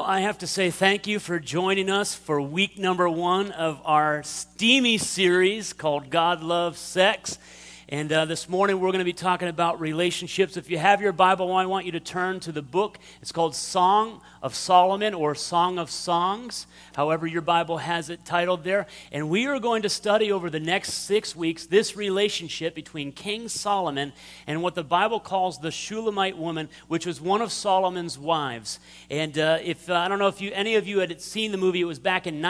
I have to say thank you for joining us for week number 1 of our steamy series called God Loves Sex. And this morning we're going to be talking about relationships. If you have your Bible, I want you to turn to the book. It's called Song of Solomon or Song of Songs, however your Bible has it titled there. And we are going to study over the next 6 weeks this relationship between King Solomon and what the Bible calls the Shulamite woman, which was one of Solomon's wives. And if I don't know if any of you had seen the movie, it was back in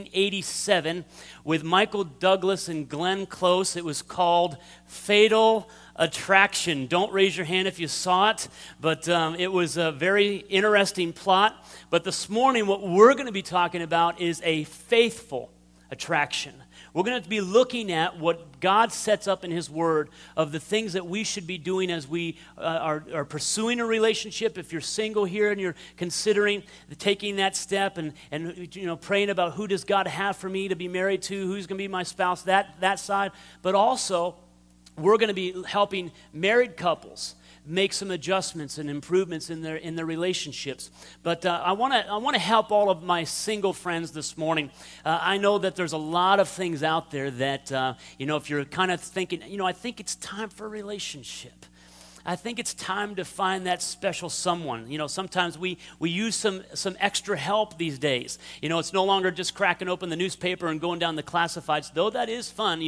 1987 with Michael Douglas and Glenn Close. It was called Fatal Attraction. Don't raise your hand if you saw it, but it was a very interesting plot. But this morning, what we're going to be talking about is a faithful attraction. We're going to be looking at what God sets up in His Word of the things that we should be doing as we are pursuing a relationship. If you're single here and you're considering taking that step and praying about who does God have for me to be married to, who's going to be my spouse, that side. But also, we're going to be helping married couples make some adjustments and improvements in their relationships. But I want to help all of my single friends this morning. I know that there's a lot of things out there that if you're kind of thinking, I think it's time for a relationship. I think it's time to find that special someone. Sometimes we use some extra help these days. It's no longer just cracking open the newspaper and going down the classifieds, though that is fun.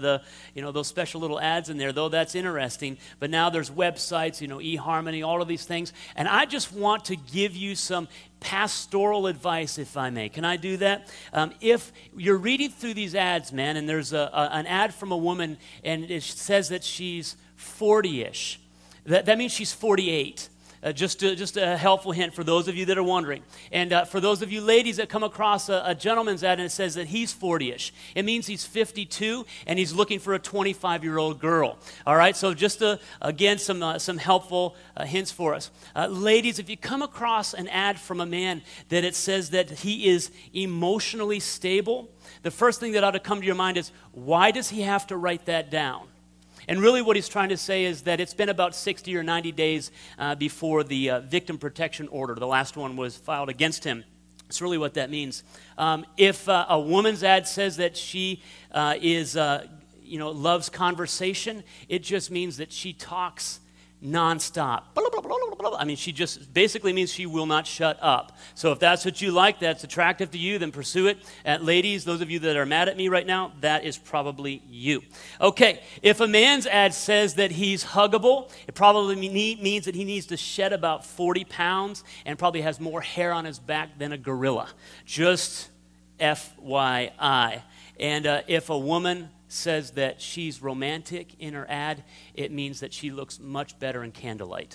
Those special little ads in there, though that's interesting. But now there's websites, eHarmony, all of these things. And I just want to give you some pastoral advice, if I may. Can I do that? If you're reading through these ads, man, and there's an ad from a woman, and it says that she's 40-ish. That means she's 48. Just a helpful hint for those of you that are wondering. And for those of you ladies that come across a gentleman's ad and it says that he's 40-ish, it means he's 52 and he's looking for a 25-year-old girl. All right, so just again some helpful hints for us. Ladies, if you come across an ad from a man that it says that he is emotionally stable, the first thing that ought to come to your mind is, why does he have to write that down? And really what he's trying to say is that it's been about 60 or 90 days before the victim protection order, the last one, was filed against him. That's really what that means. If a woman's ad says that she loves conversation, it just means that she talks nonstop. I mean, she just basically means she will not shut up. So if that's what you like, that's attractive to you, then pursue it. Ladies, those of you that are mad at me right now, that is probably you. Okay, if a man's ad says that he's huggable, it probably means that he needs to shed about 40 pounds and probably has more hair on his back than a gorilla. Just FYI. And if a woman says that she's romantic in her ad, it means that she looks much better in candlelight.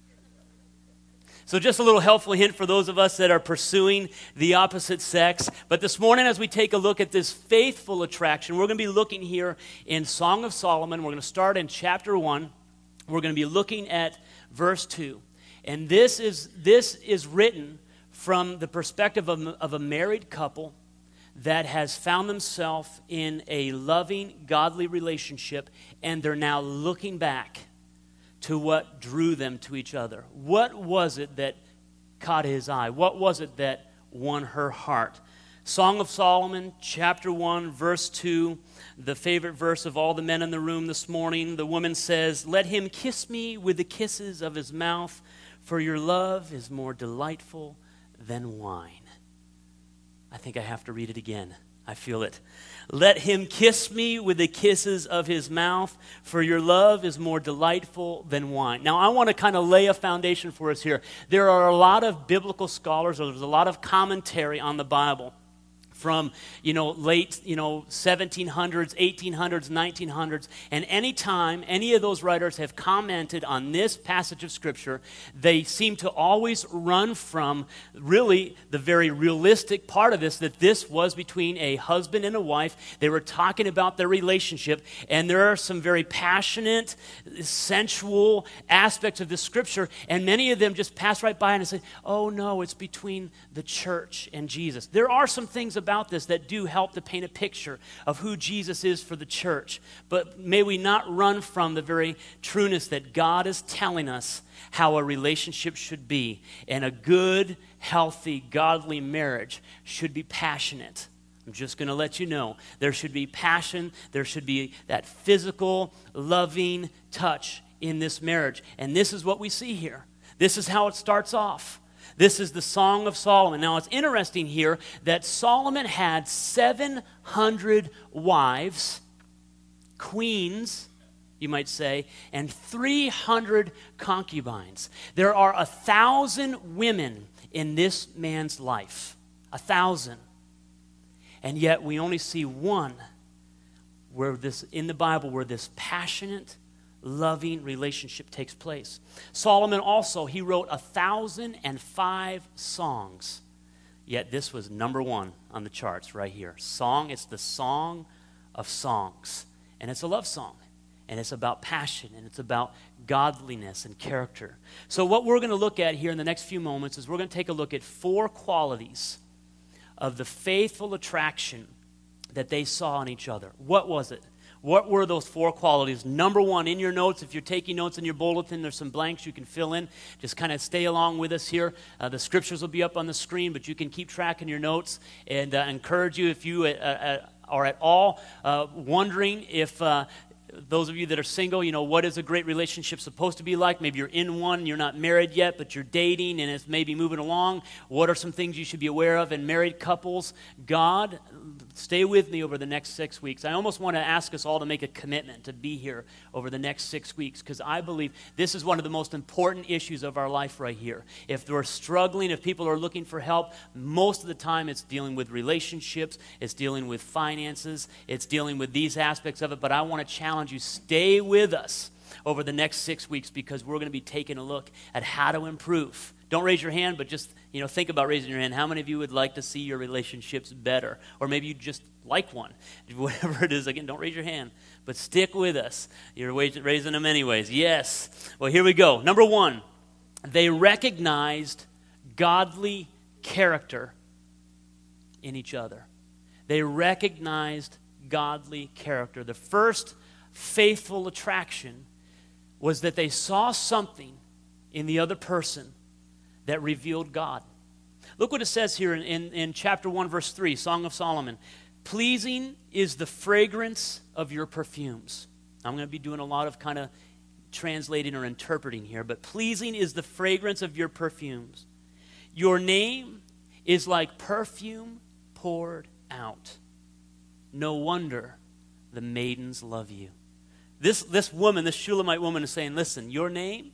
So just a little helpful hint for those of us that are pursuing the opposite sex. But this morning, as we take a look at this faithful attraction, we're going to be looking here in Song of Solomon. We're going to start in chapter 1. We're going to be looking at verse 2. And this is written from the perspective of a married couple that has found themselves in a loving, godly relationship, and they're now looking back to what drew them to each other. What was it that caught his eye? What was it that won her heart? Song of Solomon, chapter 1, verse 2, the favorite verse of all the men in the room this morning. The woman says, "Let him kiss me with the kisses of his mouth, for your love is more delightful than wine." I think I have to read it again. I feel it. "Let him kiss me with the kisses of his mouth, for your love is more delightful than wine." Now, I want to kind of lay a foundation for us here. There are a lot of biblical scholars, or there's a lot of commentary on the Bible from, late, 1700s, 1800s, 1900s. And anytime any of those writers have commented on this passage of Scripture, they seem to always run from really the very realistic part of this, that this was between a husband and a wife. They were talking about their relationship, and there are some very passionate, sensual aspects of this Scripture, and many of them just pass right by and say, oh no, it's between the church and Jesus. There are some things about about this that do help to paint a picture of who Jesus is for the church. But may we not run from the very trueness that God is telling us how a relationship should be. And a good, healthy, godly marriage should be passionate. I'm just going to let you know, there should be passion, there should be that physical, loving touch in this marriage. And this is what we see here. This is how it starts off. This is the Song of Solomon. Now, it's interesting here that Solomon had 700 wives, queens, you might say, and 300 concubines. There are 1,000 women in this man's life. 1,000. And yet we only see one where this in the Bible where this passionate, loving relationship takes place. Solomon also, he wrote 1,005 songs. Yet this was number one on the charts right here. Song, it's the Song of Songs. And it's a love song. And it's about passion, and it's about godliness and character. So what we're going to look at here in the next few moments is we're going to take a look at 4 qualities of the faithful attraction that they saw in each other. What was it? What were those 4 qualities? Number 1, in your notes, if you're taking notes in your bulletin, there's some blanks you can fill in. Just kind of stay along with us here. The scriptures will be up on the screen, but you can keep track in your notes. And encourage you, if you are at all wondering if those of you that are single, what is a great relationship supposed to be like? Maybe you're in one, you're not married yet, but you're dating and it's maybe moving along. What are some things you should be aware of? And married couples, God, stay with me over the next 6 weeks. I almost want to ask us all to make a commitment to be here over the next 6 weeks, because I believe this is one of the most important issues of our life right here. If we're struggling, if people are looking for help, most of the time it's dealing with relationships, it's dealing with finances, it's dealing with these aspects of it, but I want to challenge you, stay with us over the next 6 weeks, because we're going to be taking a look at how to improve. Don't raise your hand, but just think about raising your hand. How many of you would like to see your relationships better? Or maybe you just like one. Whatever it is, again, don't raise your hand, but stick with us. You're raising them anyways. Yes. Well, here we go. Number 1, they recognized godly character in each other. They recognized godly character. The first faithful attraction was that they saw something in the other person that revealed God. Look what it says here in chapter 1, verse 3, Song of Solomon. Pleasing is the fragrance of your perfumes. I'm going to be doing a lot of kind of translating or interpreting here, but pleasing is the fragrance of your perfumes. Your name is like perfume poured out. No wonder the maidens love you. This woman, this Shulamite woman, is saying, listen, your name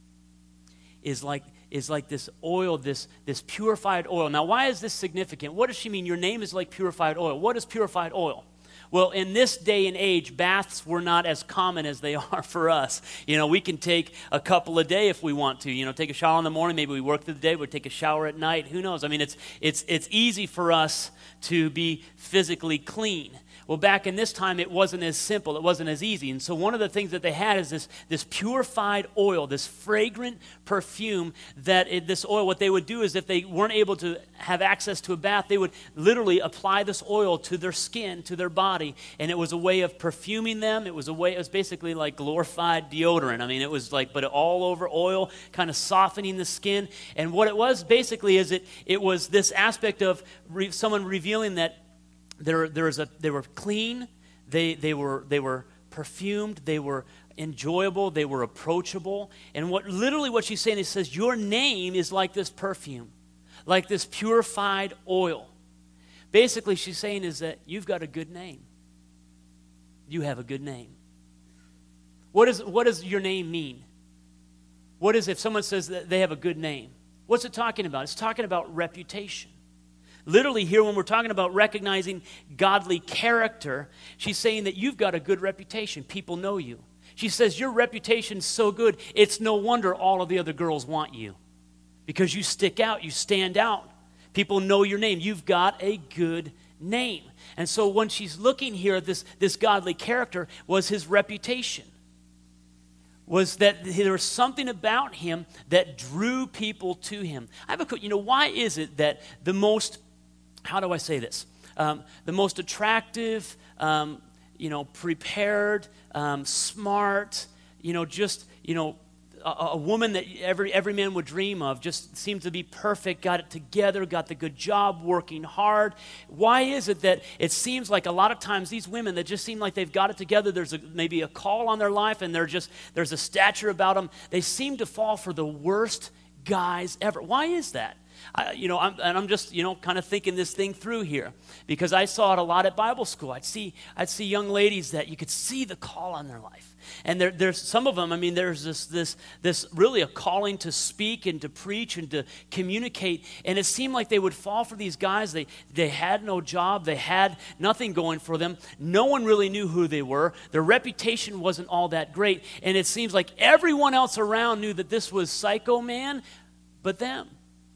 is like this oil, this purified oil. Now, why is this significant? What does she mean? Your name is like purified oil. What is purified oil? Well, in this day and age, baths were not as common as they are for us. We can take a couple a day if we want to. Take a shower in the morning. Maybe we work through the day. We take a shower at night. Who knows? I mean, it's easy for us to be physically clean. Well, back in this time, it wasn't as simple. It wasn't as easy. And so one of the things that they had is this purified oil, this fragrant perfume this oil, what they would do is if they weren't able to have access to a bath, they would literally apply this oil to their skin, to their body. And it was a way of perfuming them. It was basically like glorified deodorant. I mean, it was but all over oil, kind of softening the skin. And what it was basically is it was this aspect of someone revealing that they were clean, they were perfumed, they were enjoyable, they were approachable. And what she's saying is, says, your name is like this perfume, like this purified oil. Basically, she's saying is that you've got a good name. You have a good name. What does your name mean? What is if someone says that they have a good name? What's it talking about? It's talking about reputation. Literally here, when we're talking about recognizing godly character, she's saying that you've got a good reputation. People know you. She says your reputation's so good, it's no wonder all of the other girls want you. Because you stick out, you stand out. People know your name. You've got a good name. And so when she's looking here at this godly character was his reputation. Was that there was something about him that drew people to him. I have a question. Why is it that the most, how do I say this? the most attractive, prepared, smart, a woman that every man would dream of, just seemed to be perfect, got it together, got the good job, working hard. Why is it that it seems like a lot of times these women that just seem like they've got it together, there's maybe a call on their life and there's a stature about them, they seem to fall for the worst guys ever? Why is that? I'm just kind of thinking this thing through here, because I saw it a lot at Bible school. I'd see young ladies that you could see the call on their life. And there's some of them, there's this really a calling to speak and to preach and to communicate. And it seemed like they would fall for these guys. They had no job. They had nothing going for them. No one really knew who they were. Their reputation wasn't all that great. And it seems like everyone else around knew that this was Psycho Man, but them.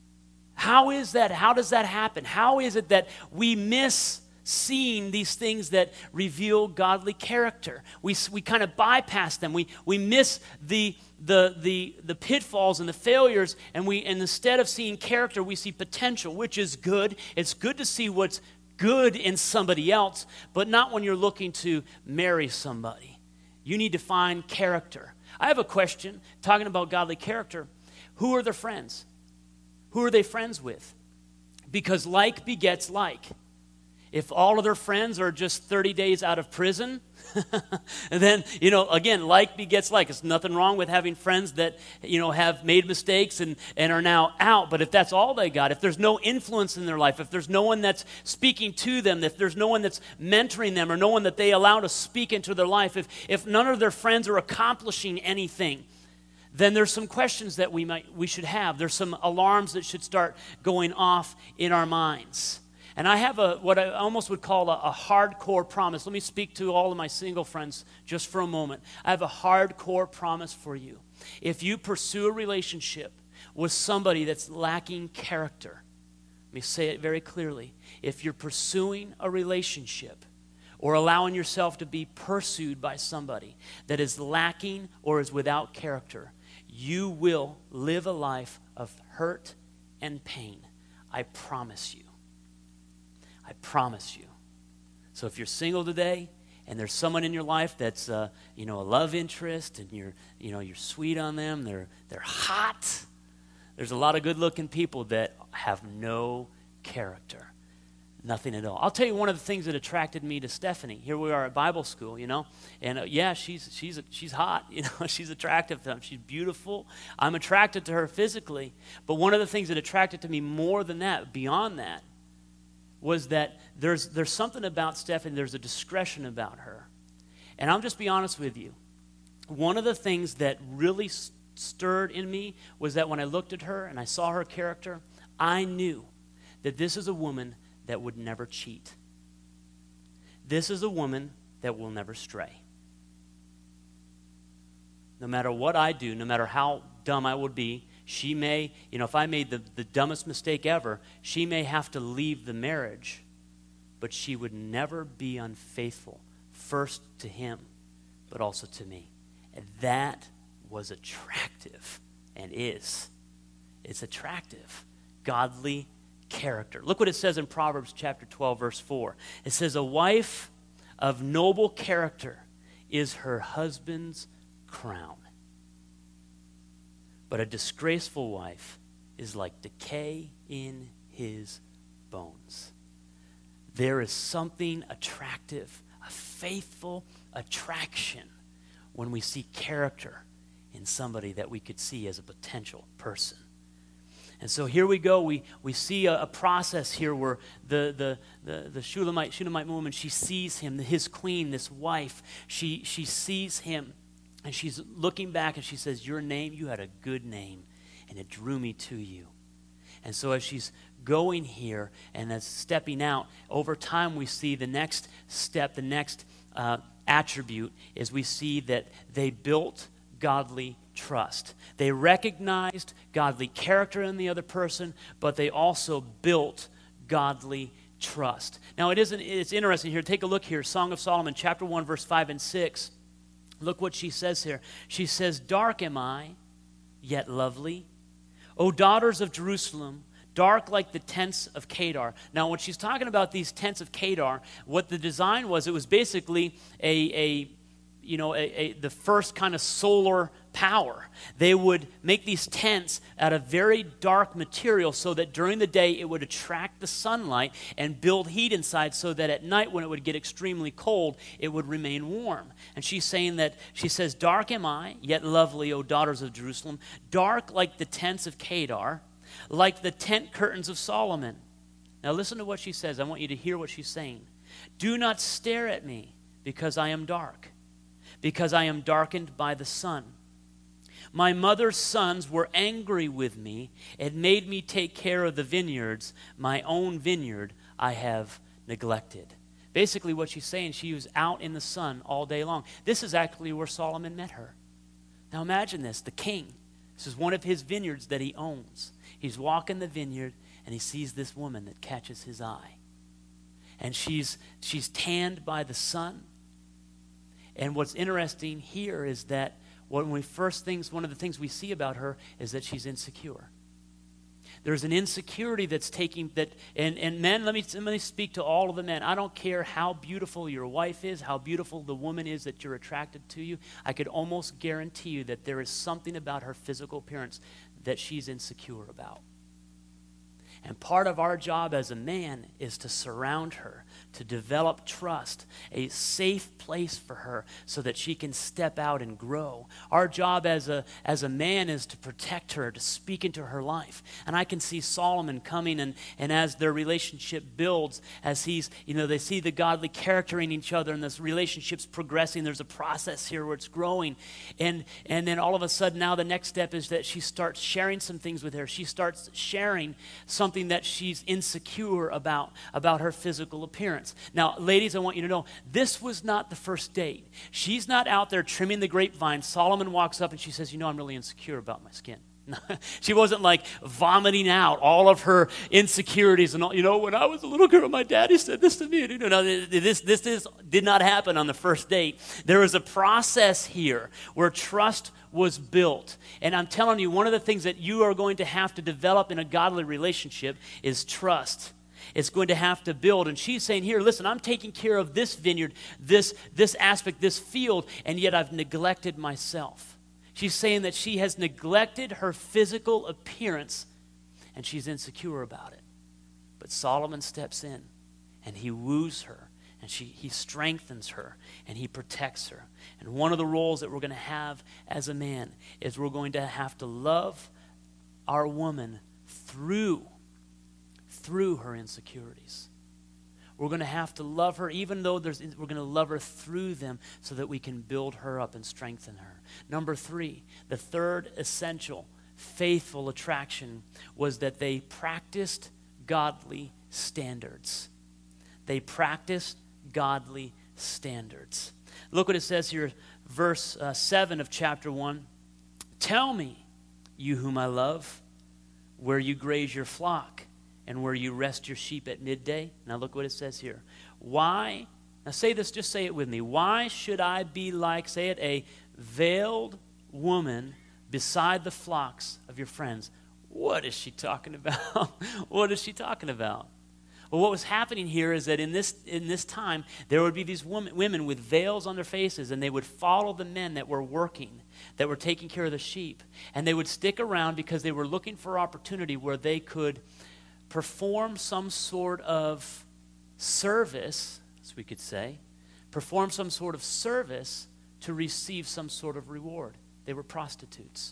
How is that? How does that happen? How is it that we miss seeing these things that reveal godly character? We kind of bypass them. We miss the pitfalls and the failures, and instead of seeing character, we see potential, which is good. It's good to see what's good in somebody else, but not when you're looking to marry somebody. You need to find character. I have a question, talking about godly character. Who are their friends? Who are they friends with? Because like begets like. If all of their friends are just 30 days out of prison, then, again, like begets like. There's nothing wrong with having friends that, have made mistakes and are now out. But if that's all they got, if there's no influence in their life, if there's no one that's speaking to them, if there's no one that's mentoring them or no one that they allow to speak into their life, if none of their friends are accomplishing anything, then there's some questions that we should have. There's some alarms that should start going off in our minds. And I have what I almost would call a hardcore promise. Let me speak to all of my single friends just for a moment. I have a hardcore promise for you. If you pursue a relationship with somebody that's lacking character, let me say it very clearly. If you're pursuing a relationship or allowing yourself to be pursued by somebody that is lacking or is without character, you will live a life of hurt and pain. I promise you. I promise you. So if you're single today and there's someone in your life that's a love interest and you're sweet on them, they're hot. There's a lot of good-looking people that have no character. Nothing at all. I'll tell you one of the things that attracted me to Stephanie. Here we are at Bible school, and she's hot, she's attractive to them. She's beautiful. I'm attracted to her physically, but one of the things that attracted to me more than that, beyond that, was that there's something about Stephanie. There's a discretion about her, and I'll just be honest with you. One of the things that really stirred in me was that when I looked at her and I saw her character, I knew that this is a woman that would never cheat. This is a woman that will never stray. No matter what I do, no matter how dumb I would be, she may, if I made the dumbest mistake ever, she may have to leave the marriage, but she would never be unfaithful, first to him, but also to me. And that was attractive, and is. It's attractive, godly character. Look what it says in Proverbs chapter 12, verse 4. It says, a wife of noble character is her husband's crown, but a disgraceful wife is like decay in his bones. There is something attractive, a faithful attraction when we see character in somebody that we could see as a potential person. And so here we go. We see a process here where the Shulamite woman, she sees him, his queen, this wife. She sees him, and she's looking back, and she says, your name, you had a good name, and it drew me to you. And so as she's going here and as stepping out, over time we see the next step, the next attribute is we see that they built godly trust. They recognized godly character in the other person, but they also built godly trust. Now it's interesting here. Take a look here. Song of Solomon, chapter 1, verse 5 and 6. Look what she says here. She says, dark am I, yet lovely. O daughters of Jerusalem, dark like the tents of Kedar. Now, when she's talking about these tents of Kedar, what the design was, it was basically the first kind of solar power. They would make these tents out of very dark material so that during the day it would attract the sunlight and build heat inside so that at night when it would get extremely cold, it would remain warm. And she's saying that, she says, dark am I, yet lovely, O daughters of Jerusalem, dark like the tents of Kedar, like the tent curtains of Solomon. Now listen to what she says. I want you to hear what she's saying. Do not stare at me because I am dark, because I am darkened by the sun. My mother's sons were angry with me and made me take care of the vineyards. My own vineyard I have neglected. Basically what she's saying, she was out in the sun all day long. This is actually where Solomon met her. Now imagine this, the king. This is one of his vineyards that he owns. He's walking the vineyard and he sees this woman that catches his eye. And she's tanned by the sun. And what's interesting here is that one of the things we see about her is that she's insecure. There's an insecurity that's taking that, and men, let me speak to all of the men. I don't care how beautiful your wife is, how beautiful the woman is that you're attracted to you. I could almost guarantee you that there is something about her physical appearance that she's insecure about. And part of our job as a man is to surround her, to develop trust, a safe place for her so that she can step out and grow. Our job as a man is to protect her, to speak into her life. And I can see Solomon coming and as their relationship builds, as they see the godly character in each other and this relationship's progressing. There's a process here where it's growing. And then all of a sudden now the next step is that she starts sharing some things with her. She starts sharing something that she's insecure about her physical appearance. Now, ladies, I want you to know, this was not the first date. She's not out there trimming the grapevine. Solomon walks up and she says, I'm really insecure about my skin. She wasn't like vomiting out all of her insecurities and all. When I was a little girl, my daddy said this to me. This did not happen on the first date. There was a process here where trust was built. And I'm telling you, one of the things that you are going to have to develop in a godly relationship is trust. It's going to have to build. And she's saying, here, listen, I'm taking care of this vineyard, this aspect, this field, and yet I've neglected myself. She's saying that she has neglected her physical appearance and she's insecure about it. But Solomon steps in and he woos her and he strengthens her and he protects her. And one of the roles that we're going to have as a man is we're going to have to love our woman through her insecurities. We're going to have to love her even though we're going to love her through them so that we can build her up and strengthen her. Number 3, the third essential faithful attraction was that they practiced godly standards. They practiced godly standards. Look what it says here, verse 7 of chapter 1. Tell me, you whom I love, where you graze your flock and where you rest your sheep at midday. Now look what it says here. Why, now say this, just say it with me. Why should I be like, say it, a veiled woman beside the flocks of your friends? What is she talking about? What is she talking about? Well, what was happening here is that in this time, there would be these women with veils on their faces, and they would follow the men that were working, that were taking care of the sheep. And they would stick around because they were looking for opportunity where they could perform some sort of service, as we could say, perform some sort of service to receive some sort of reward. They were prostitutes.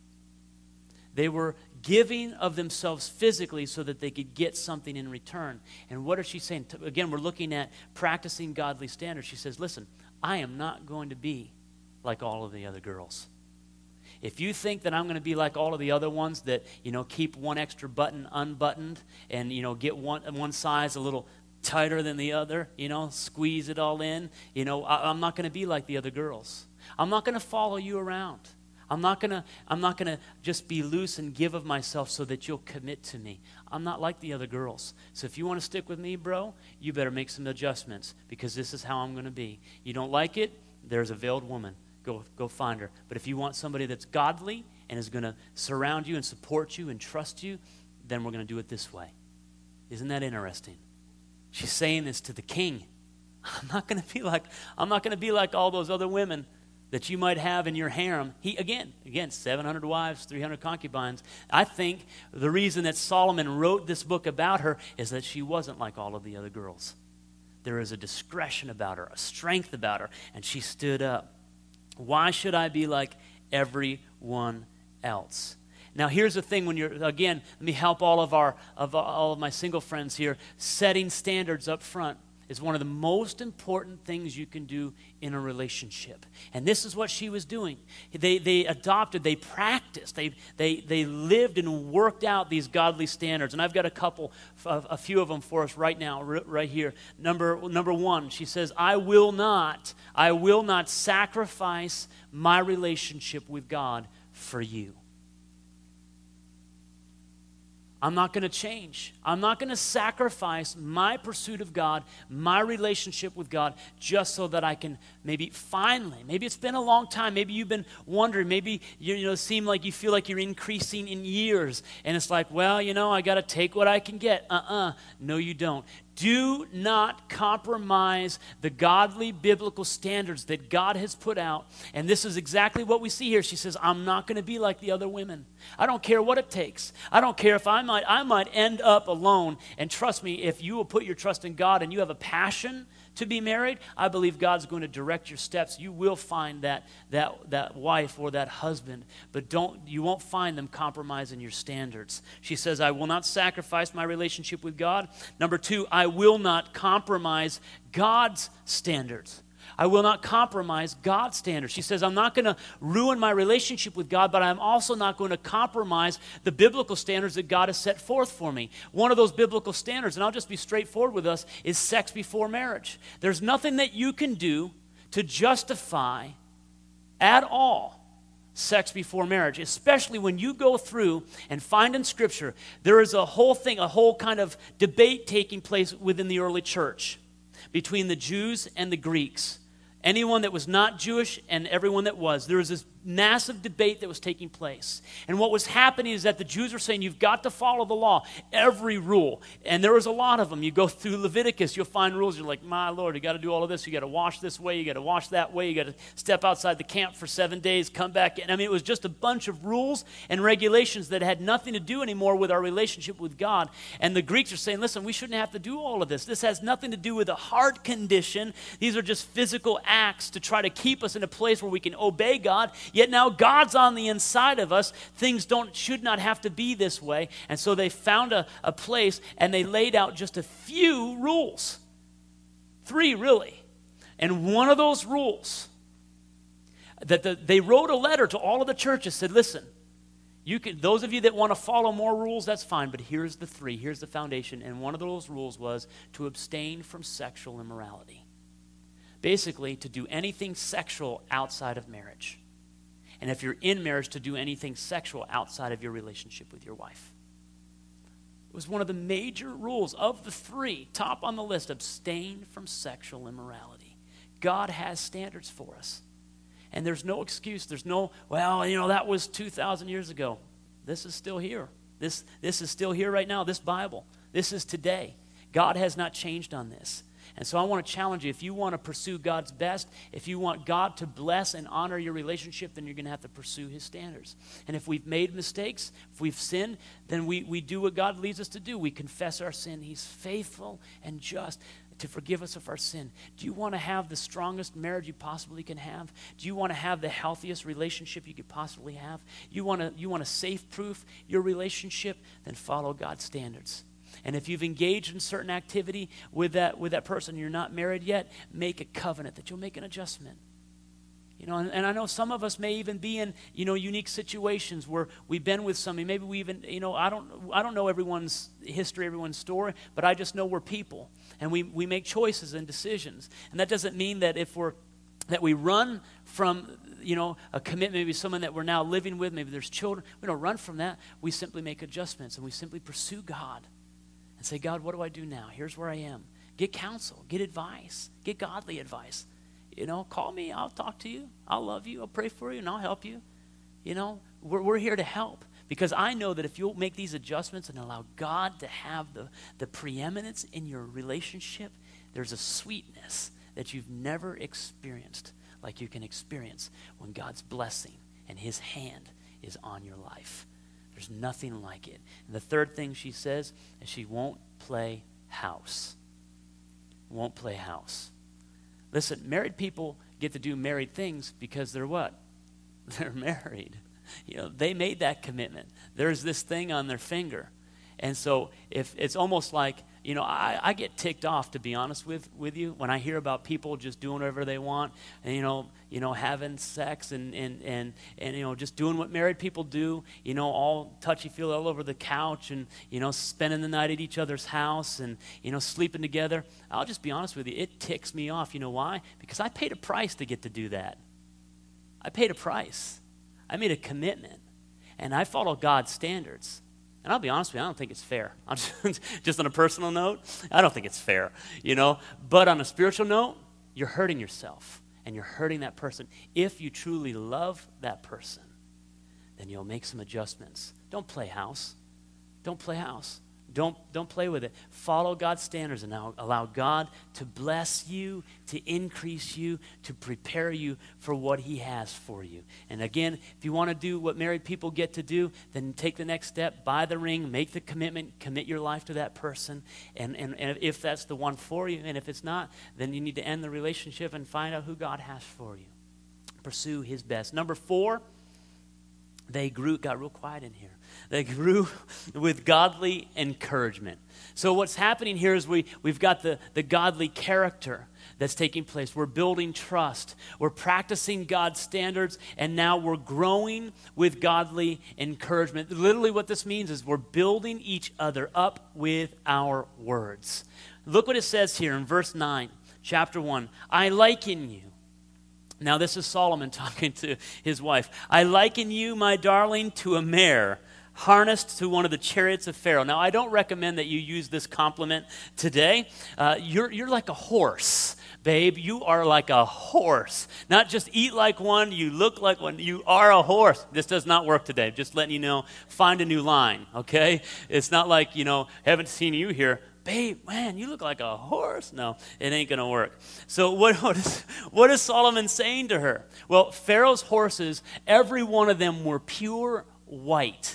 They were giving of themselves physically so that they could get something in return. And what is she saying? Again, we're looking at practicing godly standards. She says, listen, I am not going to be like all of the other girls. If you think that I'm going to be like all of the other ones that, keep one extra button unbuttoned and, get one size a little tighter than the other, squeeze it all in, I'm not going to be like the other girls. I'm not going to follow you around. I'm not going to just be loose and give of myself so that you'll commit to me. I'm not like the other girls. So if you want to stick with me, bro, you better make some adjustments because this is how I'm going to be. You don't like it? There's a veiled woman. Go find her. But if you want somebody that's godly and is going to surround you and support you and trust you, then we're going to do it this way. Isn't that interesting? She's saying this to the king. I'm not going to be like all those other women that you might have in your harem. He again, 700 wives, 300 concubines. I think the reason that Solomon wrote this book about her is that she wasn't like all of the other girls. There is a discretion about her, a strength about her, and she stood up. Why should I be like everyone else? Now, here's the thing: when you're, again, let me help all of my single friends here. Setting standards up front is one of the most important things you can do in a relationship. And this is what she was doing. They adopted, they practiced, they lived and worked out these godly standards. And I've got a few of them for us right now, right here. Number one, she says, I will not sacrifice my relationship with God for you. I'm not going to change. I'm not going to sacrifice my pursuit of God, my relationship with God, just so that I can maybe it's been a long time, maybe you've been wondering, maybe you seem like you feel like you're increasing in years, and it's like, well, I got to take what I can get. No, you don't. Do not compromise the godly biblical standards that God has put out. And this is exactly what we see here. She says, I'm not going to be like the other women. I don't care what it takes. I don't care if I might end up alone. And trust me, if you will put your trust in God and you have a passion to be married, I believe God's going to direct your steps. You will find that wife or that husband, but you won't find them compromising your standards. She says, I will not sacrifice my relationship with God. Number two, I will not compromise God's standards. I will not compromise God's standards. She says, I'm not going to ruin my relationship with God, but I'm also not going to compromise the biblical standards that God has set forth for me. One of those biblical standards, and I'll just be straightforward with us, is sex before marriage. There's nothing that you can do to justify at all sex before marriage, especially when you go through and find in Scripture, there is a whole kind of debate taking place within the early church between the Jews and the Greeks. Anyone that was not Jewish and everyone that was. There was this massive debate that was taking place. And what was happening is that the Jews were saying, you've got to follow the law, every rule. And there was a lot of them. You go through Leviticus, you'll find rules. You're like, my Lord, you got to do all of this. You got to wash this way. You got to wash that way. You got to step outside the camp for 7 days, come back in. I mean, it was just a bunch of rules and regulations that had nothing to do anymore with our relationship with God. And the Greeks are saying, listen, we shouldn't have to do all of this. This has nothing to do with a heart condition. These are just physical acts to try to keep us in a place where we can obey God. Yet now God's on the inside of us. Things should not have to be this way. And so they found a place and they laid out just a few rules. 3 really. And one of those rules that they wrote a letter to all of the churches, said, listen, those of you that want to follow more rules, that's fine, but here's the 3. Here's the foundation. And one of those rules was to abstain from sexual immorality. Basically, to do anything sexual outside of marriage. And if you're in marriage, to do anything sexual outside of your relationship with your wife. It was one of the major rules of the 3, top on the list, abstain from sexual immorality. God has standards for us. And there's no excuse. There's no, that was 2,000 years ago. This is still here. This is still here right now, this Bible. This is today. God has not changed on this. And so I want to challenge you, if you want to pursue God's best, if you want God to bless and honor your relationship, then you're going to have to pursue his standards. And if we've made mistakes, if we've sinned, then we do what God leads us to do. We confess our sin. He's faithful and just to forgive us of our sin. Do you want to have the strongest marriage you possibly can have? Do you want to have the healthiest relationship you could possibly have? You want to safe-proof your relationship? Then follow God's standards. And if you've engaged in certain activity with that person, you're not married yet, make a covenant that you'll make an adjustment. And I know some of us may even be in, unique situations where we've been with somebody. Maybe we even, I don't know everyone's history, everyone's story, but I just know we're people. And we make choices and decisions. And that doesn't mean that that we run from, a commitment, maybe someone that we're now living with, maybe there's children. We don't run from that. We simply make adjustments and we simply pursue God. And say, God, what do I do now? Here's where I am. Get counsel, get advice, get godly advice. Call me, I'll talk to you, I'll love you, I'll pray for you, and I'll help you. We're here to help Because I know that if you'll make these adjustments and allow God to have the preeminence in your relationship, there's a sweetness that you've never experienced like you can experience when God's blessing and his hand is on your life. There's nothing like it. And the third thing she says is she won't play house. Won't play house. Listen, married people get to do married things because they're what? They're married. They made that commitment. There's this thing on their finger. And so if it's almost like, I get ticked off, to be honest with you, when I hear about people just doing whatever they want and, having sex and just doing what married people do, all touchy-feely all over the couch and, spending the night at each other's house and, sleeping together. I'll just be honest with you. It ticks me off. You know why? Because I paid a price to get to do that. I paid a price. I made a commitment. And I follow God's standards. And I'll be honest with you, I don't think it's fair. Just on a personal note, I don't think it's fair, But on a spiritual note, you're hurting yourself and you're hurting that person. If you truly love that person, then you'll make some adjustments. Don't play house. Don't play house. Don't play with it. Follow God's standards and now allow God to bless you, to increase you, to prepare you for what he has for you. And again, if you want to do what married people get to do, then take the next step, buy the ring, make the commitment, commit your life to that person. And if that's the one for you, and if it's not, then you need to end the relationship and find out who God has for you. Pursue his best. Number 4, they got real quiet in here. They grew with godly encouragement. So what's happening here is we've got the godly character that's taking place. We're building trust. We're practicing God's standards, and now we're growing with godly encouragement. Literally what this means is we're building each other up with our words. Look what it says here in verse 9, chapter 1. I liken you. Now this is Solomon talking to his wife. I liken you, my darling, to a mare harnessed to one of the chariots of Pharaoh. Now, I don't recommend that you use this compliment today. You're like a horse, babe. You are like a horse. Not just eat like one, you look like one. You are a horse. This does not work today. Just letting you know, find a new line, okay? It's not like, haven't seen you here. Babe, man, you look like a horse. No, it ain't going to work. So what is Solomon saying to her? Well, Pharaoh's horses, every one of them were pure white.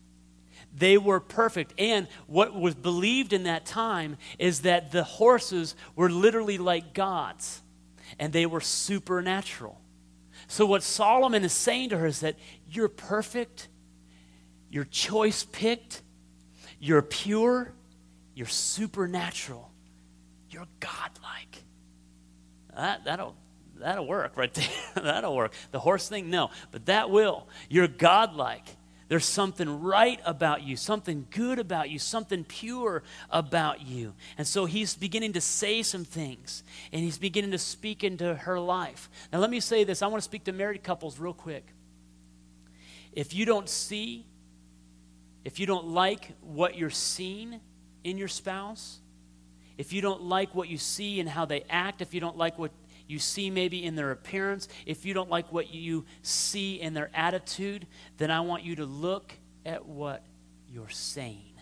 They were perfect. And what was believed in that time is that the horses were literally like gods, and they were supernatural. So what Solomon is saying to her is that you're perfect, you're choice-picked, you're pure, you're supernatural, you're godlike. That'll work right there. That'll work. The horse thing, no, but that will. You're godlike. There's something right about you, something good about you, something pure about you. And so he's beginning to say some things, and he's beginning to speak into her life. Now let me say this. I want to speak to married couples real quick. If you don't like what you're seeing in your spouse, if you don't like what you see and how they act, if you don't like what you see maybe in their appearance, if you don't like what you see in their attitude, then I want you to look at what you're saying.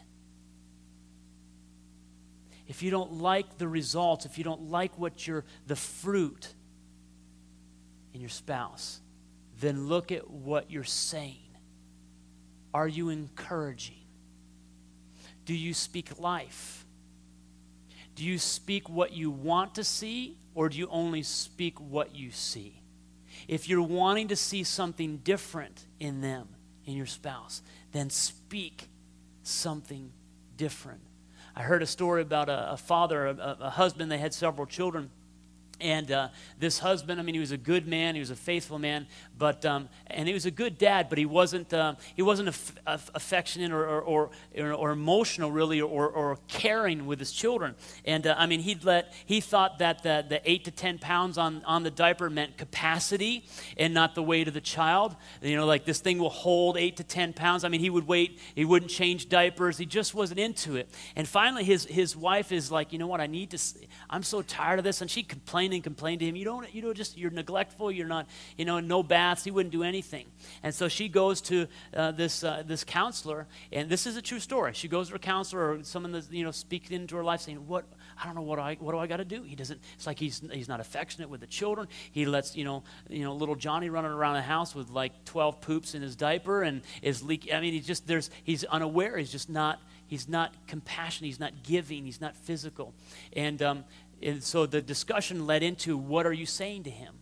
If you don't like the results, if you don't like the fruit in your spouse, then look at what you're saying. Are you encouraging? Do you speak life? Do you speak what you want to see, or do you only speak what you see? If you're wanting to see something different in them, in your spouse, then speak something different. I heard a story about a father, a husband. They had several children. And this husband, he was a good man. He was a faithful man, and he was a good dad. But he wasn't affectionate or emotional really, or caring with his children. And he thought that the 8 to 10 pounds on the diaper meant capacity and not the weight of the child. Like this thing will hold 8 to 10 pounds. He would wait. He wouldn't change diapers. He just wasn't into it. And finally, his wife is like, you know what? I'm so tired of this, and she complained whine and complain to him. You're neglectful. You're not, no baths. He wouldn't do anything. And so she goes to this counselor, and this is a true story. She goes to her counselor or someone that's, speaking into her life saying, I don't know what do I got to do? He doesn't, it's like he's not affectionate with the children. He lets, little Johnny running around the house with like 12 poops in his diaper and is leaking. I mean, he's unaware. He's not compassionate. He's not giving. He's not physical. And so the discussion led into, what are you saying to him?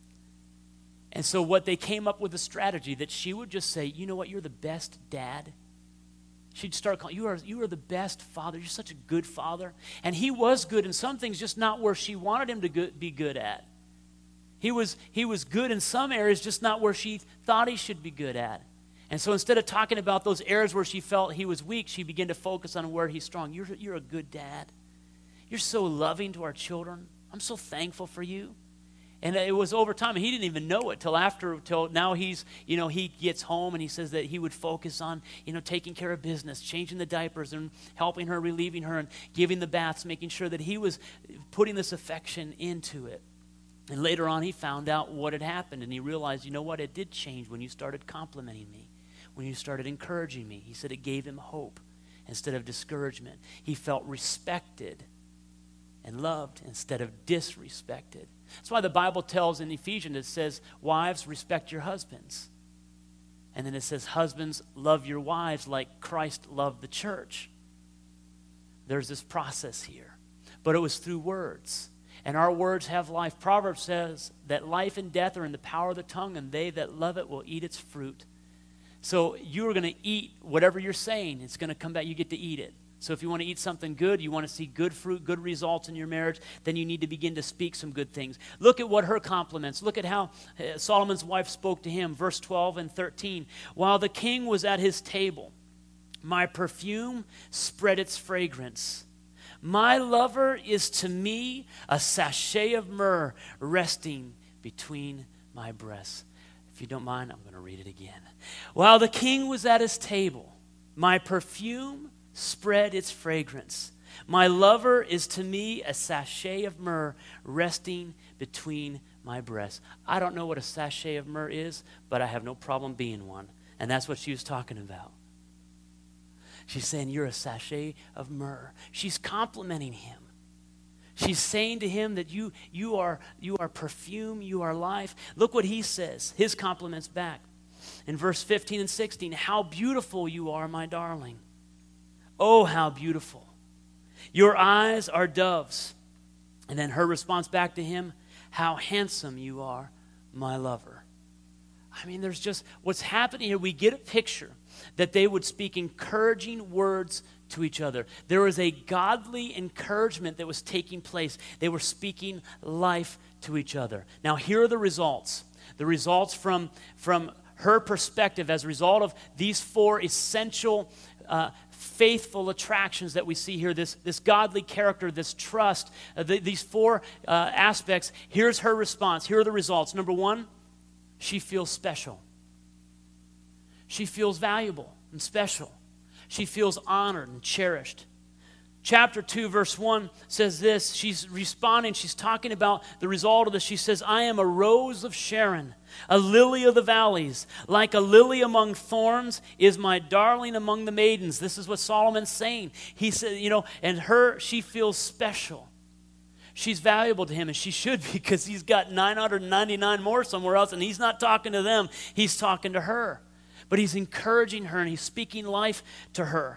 And so what they came up with a strategy that she would just say, you know what, you're the best dad. She'd start calling, you are the best father. You're such a good father. And he was good in some things, just not where she wanted him to be good at. He was good in some areas, just not where she thought he should be good at. And so instead of talking about those areas where she felt he was weak, she began to focus on where he's strong. You're a good dad. You're so loving to our children. I'm so thankful for you. And it was over time, and he didn't even know it till now he gets home and he says that he would focus on, taking care of business, changing the diapers and helping her, relieving her and giving the baths, making sure that he was putting this affection into it. And later on he found out what had happened, and he realized, it did change when you started complimenting me, when you started encouraging me. He said it gave him hope instead of discouragement. He felt respected and loved instead of disrespected. That's why the Bible tells in Ephesians, it says, wives, respect your husbands. And then it says, husbands, love your wives like Christ loved the church. There's this process here. But it was through words. And our words have life. Proverbs says that life and death are in the power of the tongue, and they that love it will eat its fruit. So you are going to eat whatever you're saying. It's going to come back. You get to eat it. So if you want to eat something good, you want to see good fruit, good results in your marriage, then you need to begin to speak some good things. Look at what her compliments. Look at how Solomon's wife spoke to him. Verse 12 and 13. While the king was at his table, my perfume spread its fragrance. My lover is to me a sachet of myrrh resting between my breasts. If you don't mind, I'm going to read it again. While the king was at his table, my perfume spread its fragrance. My lover is to me a sachet of myrrh resting between my breasts. I don't know what a sachet of myrrh is, but I have no problem being one. And that's what she was talking about. She's saying, you're a sachet of myrrh. She's complimenting him. She's saying to him that you are perfume, you are life. Look what he says, his compliments back. In verse 15 and 16, how beautiful you are, my darling. Oh, how beautiful. Your eyes are doves. And then her response back to him, how handsome you are, my lover. I mean, there's just what's happening here. We get a picture that they would speak encouraging words to each other. There was a godly encouragement that was taking place. They were speaking life to each other. Now, here are the results. The results from her perspective as a result of these four essential faithful attractions that we see here, this godly character, this trust, these four aspects. Here's her response. Here are the results. Number one, she feels special. She feels valuable and special. She feels honored and cherished. Chapter 2, verse 1 says this. She's responding. She's talking about the result of this. She says, I am a rose of Sharon, a lily of the valleys. Like a lily among thorns is my darling among the maidens. This is what Solomon's saying. He said, she feels special. She's valuable to him, and she should be, because he's got 999 more somewhere else, and he's not talking to them. He's talking to her. But he's encouraging her, and he's speaking life to her.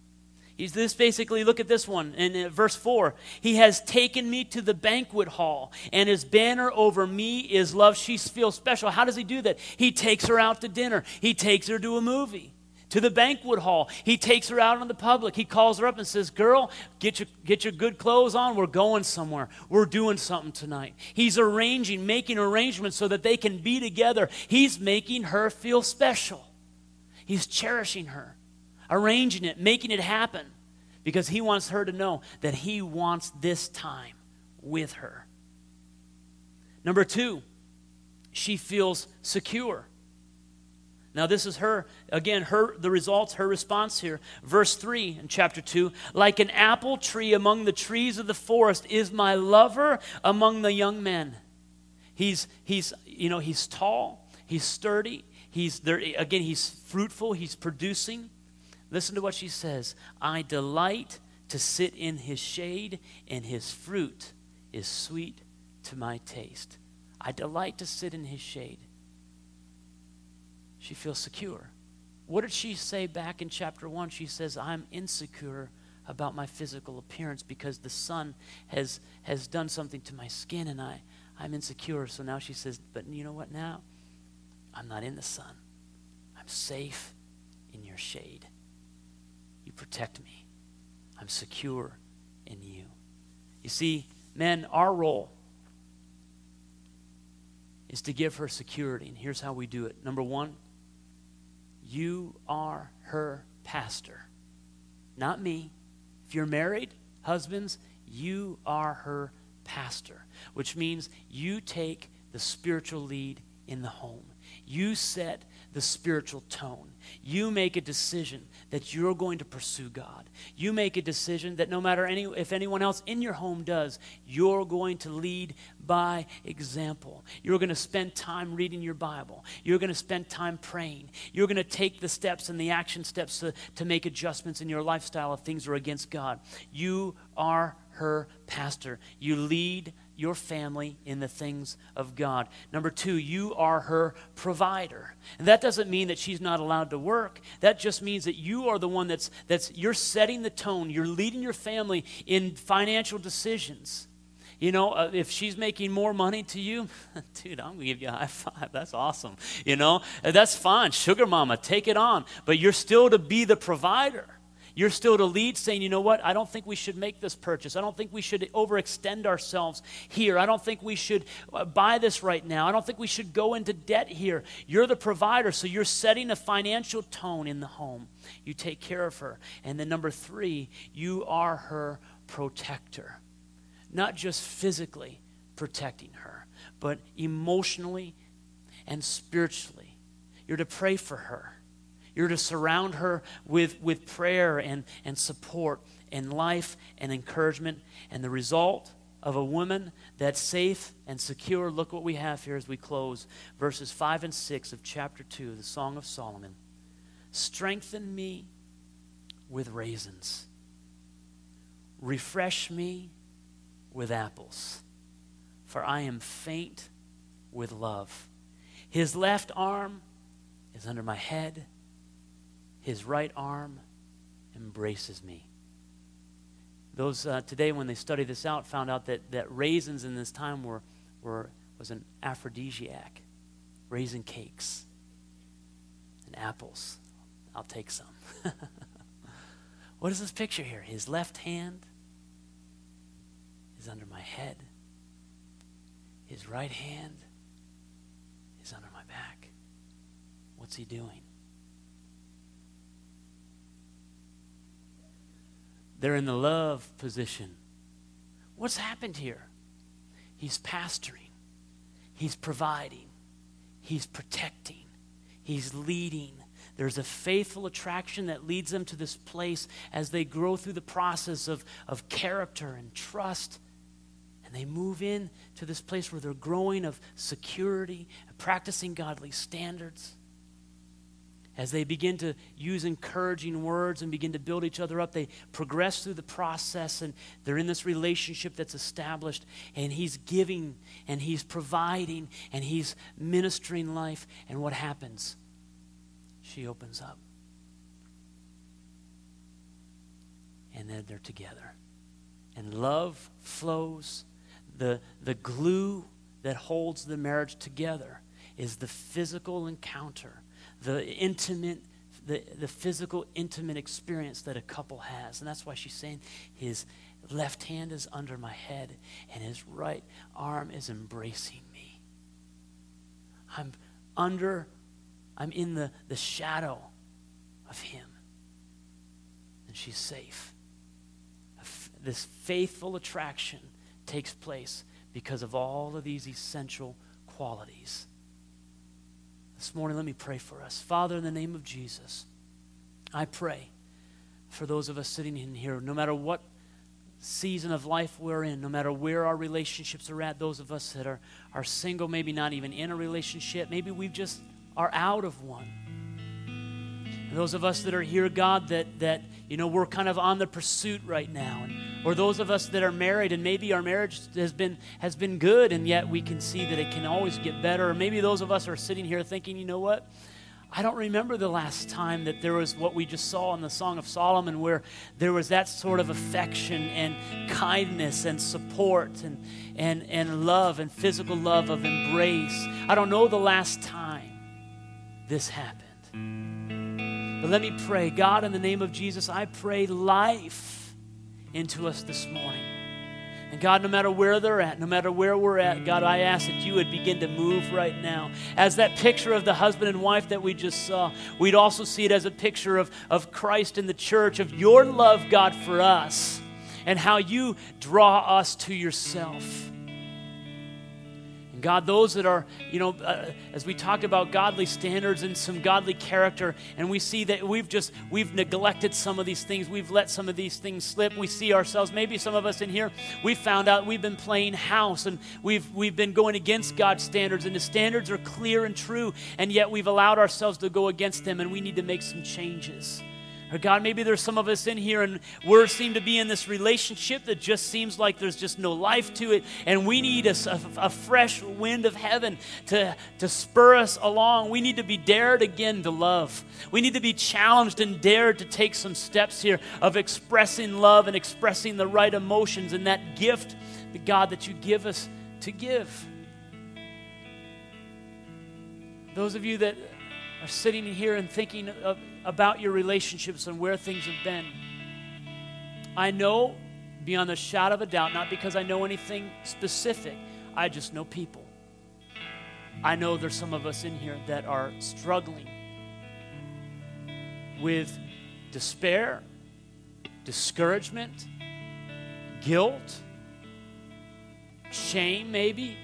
Look at this one in verse 4. He has taken me to the banquet hall, and his banner over me is love. She feels special. How does he do that? He takes her out to dinner. He takes her to a movie, to the banquet hall. He takes her out in the public. He calls her up and says, girl, get your good clothes on. We're going somewhere. We're doing something tonight. He's making arrangements so that they can be together. He's making her feel special. He's cherishing her, arranging it, making it happen, because he wants her to know that he wants this time with her. Number two, she feels secure. Now this is her, again, the results, her response here. Verse 3 in chapter 2, like an apple tree among the trees of the forest is my lover among the young men. He's tall, he's sturdy, he's fruitful, he's producing. Listen to what she says. I delight to sit in his shade, and his fruit is sweet to my taste. I delight to sit in his shade. She feels secure. What did she say back in chapter 1? She says, I'm insecure about my physical appearance because the sun has done something to my skin, and I'm insecure. So now she says, but you know what now? I'm not in the sun. I'm safe in your shade. You protect me. I'm secure in you. You see, men, our role is to give her security, and here's how we do it. Number one, you are her pastor, not me. If you're married, husbands, you are her pastor, which means you take the spiritual lead in the home. You set the spiritual tone. You make a decision that you're going to pursue God. You make a decision that no matter if anyone else in your home does, you're going to lead by example. You're going to spend time reading your Bible. You're going to spend time praying. You're going to take the steps and the action steps to make adjustments in your lifestyle if things are against God. You are her pastor. You lead your family in the things of God. Number two, you are her provider. And that doesn't mean that she's not allowed to work. That just means that you are the one that's you're setting the tone. You're leading your family in financial decisions. You know, if she's making more money to you, dude, I'm going to give you a high five. That's awesome. You know, that's fine. Sugar mama, take it on. But you're still to be the provider. You're still to lead, saying, you know what, I don't think we should make this purchase. I don't think we should overextend ourselves here. I don't think we should buy this right now. I don't think we should go into debt here. You're the provider, so you're setting a financial tone in the home. You take care of her. And then number three, you are her protector. Not just physically protecting her, but emotionally and spiritually. You're to pray for her. You're to surround her with prayer and support and life and encouragement. And the result of a woman that's safe and secure, look what we have here as we close. Verses 5 and 6 of chapter 2, the Song of Solomon. Strengthen me with raisins. Refresh me with apples. For I am faint with love. His left arm is under my head. His right arm embraces me. Those today, when they studied this out, found out that raisins in this time was an aphrodisiac. Raisin cakes and apples. I'll take some. What is this picture here? His left hand is under my head. His right hand is under my back. What's he doing? They're in the love position. What's happened here? He's pastoring. He's providing. He's protecting. He's leading. There's a faithful attraction that leads them to this place as they grow through the process of character and trust. And they move in to this place where they're growing of security, practicing godly standards. As they begin to use encouraging words and begin to build each other up, they progress through the process, and they're in this relationship that's established, and he's giving, and he's providing, and he's ministering life. And what happens? She opens up. And then they're together. And love flows. The glue that holds the marriage together is the physical encounter, the physical, intimate experience that a couple has. And that's why she's saying his left hand is under my head and his right arm is embracing me. I'm in the shadow of him. And she's safe. This faithful attraction takes place because of all of these essential qualities. This morning, let me pray for us. Father, in the name of Jesus, I pray for those of us sitting in here, no matter what season of life we're in, no matter where our relationships are at, those of us that are single, maybe not even in a relationship, maybe we just are out of one. And those of us that are here, God, that we're kind of on the pursuit right now, or those of us that are married and maybe our marriage has been good and yet we can see that it can always get better, or maybe those of us are sitting here thinking, you know what? I don't remember the last time that there was what we just saw in the Song of Solomon, where there was that sort of affection and kindness and support and love and physical love of embrace. I don't know the last time this happened. But let me pray. God, in the name of Jesus, I pray life into us this morning. And God, no matter where they're at, no matter where we're at, God, I ask that you would begin to move right now. As that picture of the husband and wife that we just saw, we'd also see it as a picture of Christ in the church, of your love, God, for us, and how you draw us to yourself. And God, those that are, as we talk about godly standards and some godly character, and we see that we've neglected some of these things, we've let some of these things slip, we see ourselves, maybe some of us in here, we found out we've been playing house, and we've been going against God's standards, and the standards are clear and true, and yet we've allowed ourselves to go against them, and we need to make some changes. Or God, maybe there's some of us in here and we seem to be in this relationship that just seems like there's just no life to it, and we need a fresh wind of heaven to spur us along. We need to be dared again to love. We need to be challenged and dared to take some steps here of expressing love and expressing the right emotions and that gift, the God, that you give us to give. Those of you that are sitting here and thinking about your relationships and where things have been, I know beyond a shadow of a doubt, not because I know anything specific, I just know people. I know there's some of us in here that are struggling with despair, discouragement, guilt, shame maybe.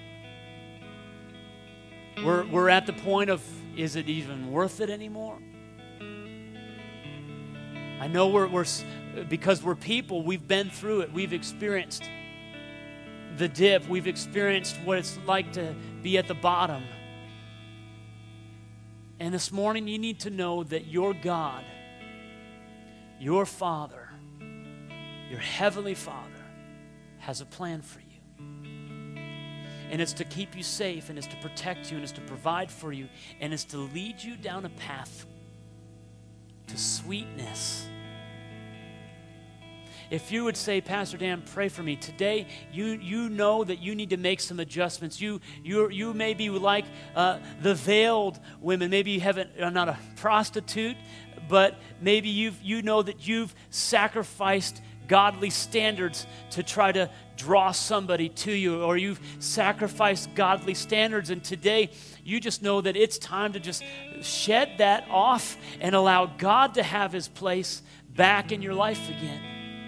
We're at the point of, is it even worth it anymore? I know we're because we're people, we've been through it. We've experienced the dip. We've experienced what it's like to be at the bottom. And this morning you need to know that your God, your Father, your Heavenly Father has a plan for you. And it's to keep you safe, and it's to protect you, and it's to provide for you, and it's to lead you down a path to sweetness. If you would say, Pastor Dan, pray for me today, you know that you need to make some adjustments. You may be like the veiled women. Maybe you are not a prostitute, but maybe you know that you've sacrificed godly standards to try to draw somebody to you, or you've sacrificed godly standards, and today you just know that it's time to just shed that off and allow God to have his place back in your life again.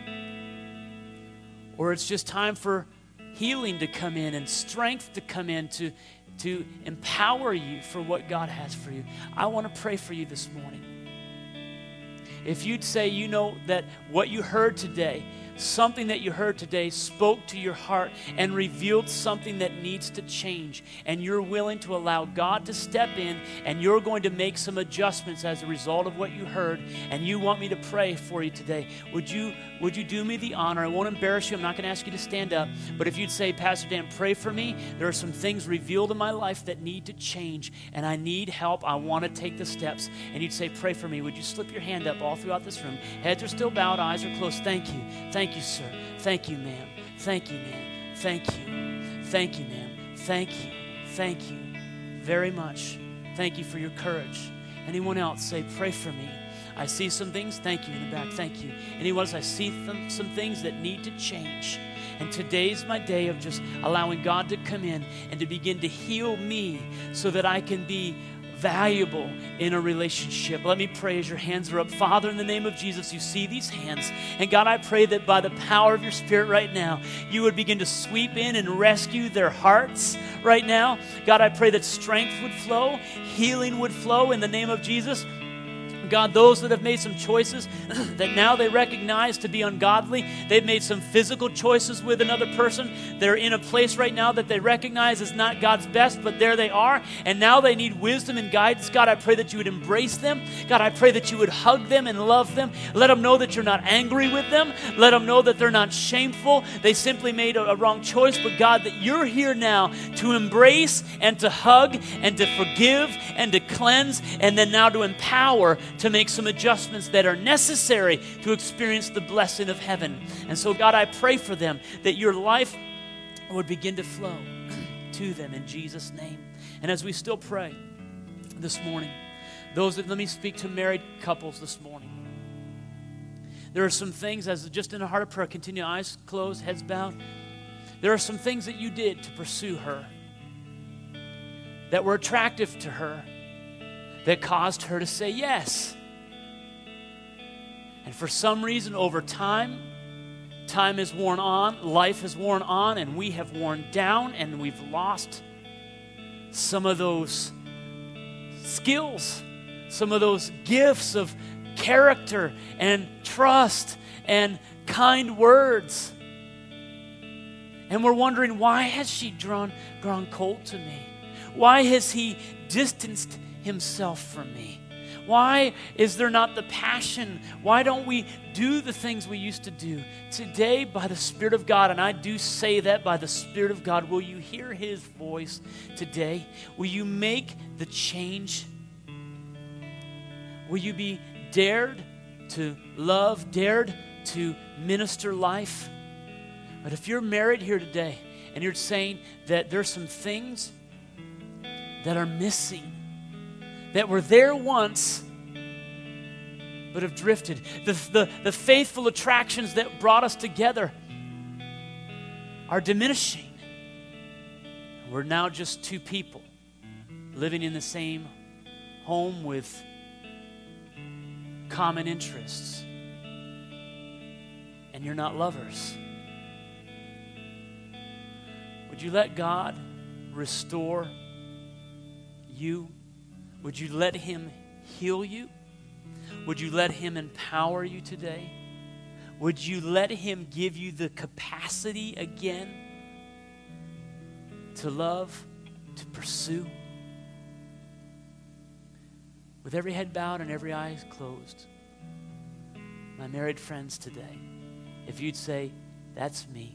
Or it's just time for healing to come in and strength to come in to empower you for what God has for you. I want to pray for you this morning. If you'd say, you know, that what you heard today, something that you heard today spoke to your heart and revealed something that needs to change, and you're willing to allow God to step in, and you're going to make some adjustments as a result of what you heard, and you want me to pray for you today, would you do me the honor? I won't embarrass you. I'm not going to ask you to stand up, but if you'd say, Pastor Dan, pray for me. There are some things revealed in my life that need to change, and I need help. I want to take the steps. And you'd say, pray for me. Would you slip your hand up all throughout this room? Heads are still bowed, eyes are closed. Thank you. Thank you, sir. Thank you, ma'am. Thank you, ma'am. Thank you. Thank you, ma'am. Thank you. Thank you very much. Thank you for your courage. Anyone else say, pray for me. I see some things. Thank you in the back. Thank you. Anyone else? I see some things that need to change. And today's my day of just allowing God to come in and to begin to heal me so that I can be valuable in a relationship. Let me pray as your hands are up. Father, in the name of Jesus, you see these hands. And God, I pray that by the power of your Spirit right now, you would begin to sweep in and rescue their hearts right now. God, I pray that strength would flow, healing would flow in the name of Jesus. God, those that have made some choices that now they recognize to be ungodly, they've made some physical choices with another person. They're in a place right now that they recognize is not God's best, but there they are, and now they need wisdom and guidance. God, I pray that you would embrace them. God, I pray that you would hug them and love them. Let them know that you're not angry with them. Let them know that they're not shameful. They simply made a wrong choice, but God, that you're here now to embrace and to hug and to forgive and to cleanse, and then now to empower to make some adjustments that are necessary to experience the blessing of heaven. And so, God, I pray for them that your life would begin to flow to them in Jesus' name. And as we still pray this morning, let me speak to married couples this morning. There are some things, as just in a heart of prayer, continue eyes closed, heads bowed. There are some things that you did to pursue her that were attractive to her, that caused her to say yes. And for some reason, over time has worn on, life has worn on, and we have worn down, and we've lost some of those skills, some of those gifts of character and trust and kind words. And we're wondering, why has she grown cold to me? Why has he distanced himself from me? Why is there not the passion? Why don't we do the things we used to do? Today, by the Spirit of God, and I do say that by the Spirit of God, will you hear his voice today? Will you make the change? Will you be dared to love, dared to minister life? But if you're married here today and you're saying that there's some things that are missing, that were there once, but have drifted. The faithful attractions that brought us together are diminishing. We're now just two people living in the same home with common interests. And you're not lovers. Would you let God restore you? Would you let him heal you? Would you let him empower you today? Would you let him give you the capacity again to love, to pursue? With every head bowed and every eye closed, my married friends today, if you'd say, that's me,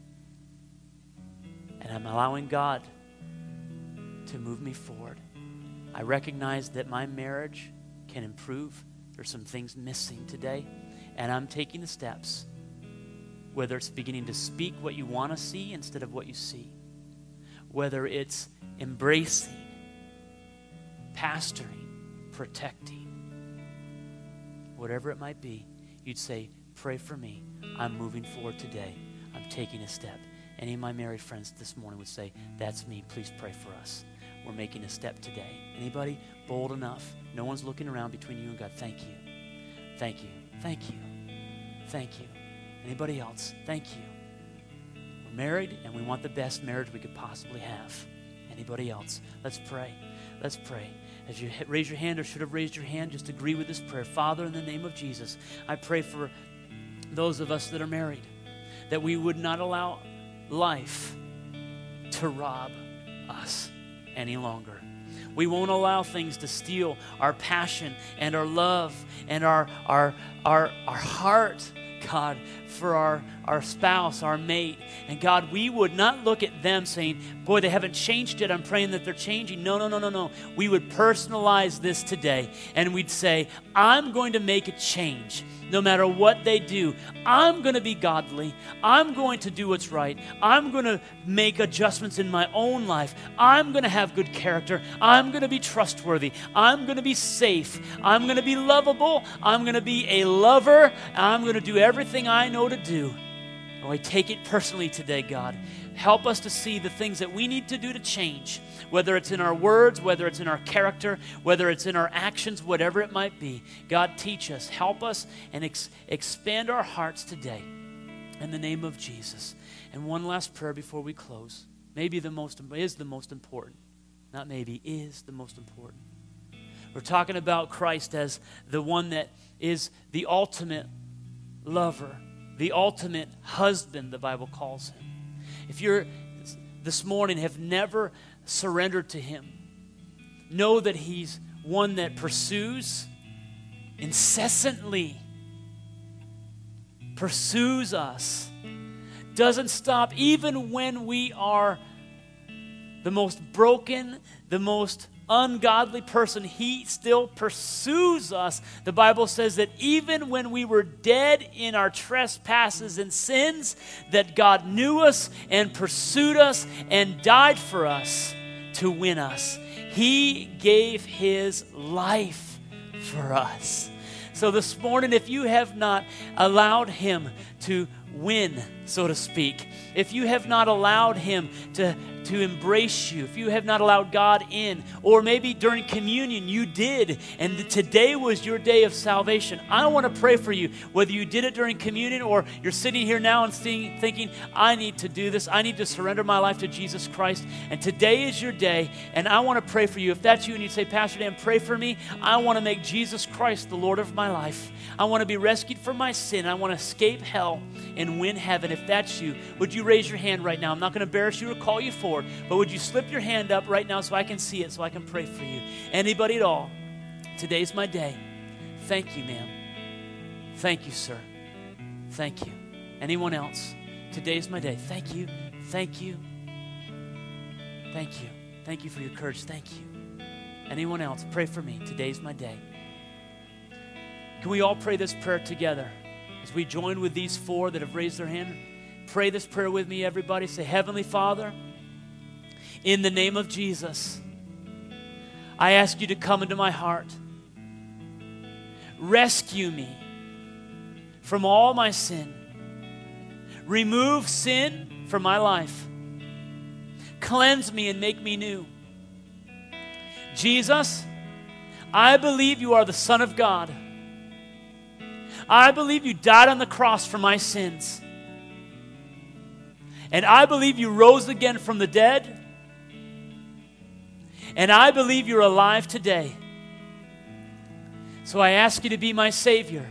and I'm allowing God to move me forward. I recognize that my marriage can improve. There's some things missing today, and I'm taking the steps, whether it's beginning to speak what you want to see instead of what you see, whether it's embracing, pastoring, protecting, whatever it might be, you'd say, pray for me. I'm moving forward today. I'm taking a step. Any of my married friends this morning would say, that's me. Please pray for us. We're making a step today. Anybody bold enough? No one's looking around between you and God. Thank you. Thank you. Thank you. Thank you. Anybody else? Thank you. We're married and we want the best marriage we could possibly have. Anybody else? Let's pray. Let's pray. As you raise your hand or should have raised your hand, just agree with this prayer. Father, in the name of Jesus, I pray for those of us that are married, that we would not allow life to rob us any longer. We won't allow things to steal our passion and our love and our heart, God, for our spouse, our mate. And God, we would not look at them saying, boy, they haven't changed yet. I'm praying that they're changing. No. We would personalize this today and we'd say, I'm going to make a change. No matter what they do, I'm going to be godly. I'm going to do what's right. I'm going to make adjustments in my own life. I'm going to have good character. I'm going to be trustworthy. I'm going to be safe. I'm going to be lovable. I'm going to be a lover. I'm going to do everything I know to do. Oh, I take it personally today, God. Help us to see the things that we need to do to change, whether it's in our words, whether it's in our character, whether it's in our actions, whatever it might be. God, teach us, help us, and expand our hearts today in the name of Jesus. And one last prayer before we close. Maybe is the most important. Not maybe, is the most important. We're talking about Christ as the one that is the ultimate lover, the ultimate husband, the Bible calls him. If you're this morning have never surrendered to him, know that he's one that pursues incessantly, pursues us, doesn't stop even when we are the most broken, the most ungodly person. He still pursues us. The Bible says that even when we were dead in our trespasses and sins, that God knew us and pursued us and died for us to win us. He gave his life for us. So this morning, if you have not allowed him to win, so to speak, if you have not allowed him to embrace you, if you have not allowed God in, or maybe during communion you did, and today was your day of salvation, I want to pray for you, whether you did it during communion or you're sitting here now and thinking, I need to do this, I need to surrender my life to Jesus Christ, and today is your day, and I want to pray for you. If that's you and you say, Pastor Dan, pray for me, I want to make Jesus Christ the Lord of my life. I want to be rescued from my sin. I want to escape hell and win heaven. If that's you, would you raise your hand right now? I'm not going to embarrass you or call you forward, but would you slip your hand up right now so I can see it, so I can pray for you? Anybody at all? Today's my day. Thank you, ma'am. Thank you, sir. Thank you. Anyone else? Today's my day. Thank you. Thank you. Thank you. Thank you for your courage. Thank you. Anyone else? Pray for me. Today's my day. Can we all pray this prayer together as we join with these four that have raised their hand? Pray this prayer with me, everybody. Say, Heavenly Father, in the name of Jesus, I ask you to come into my heart. Rescue me from all my sin. Remove sin from my life. Cleanse me and make me new. Jesus, I believe you are the Son of God. I believe you died on the cross for my sins. And I believe you rose again from the dead. And I believe you're alive today. So I ask you to be my Savior.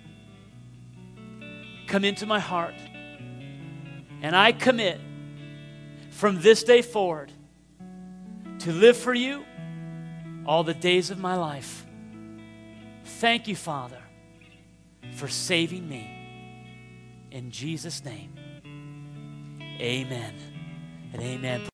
Come into my heart. And I commit from this day forward to live for you all the days of my life. Thank you, Father, for saving me. In Jesus' name, amen and amen.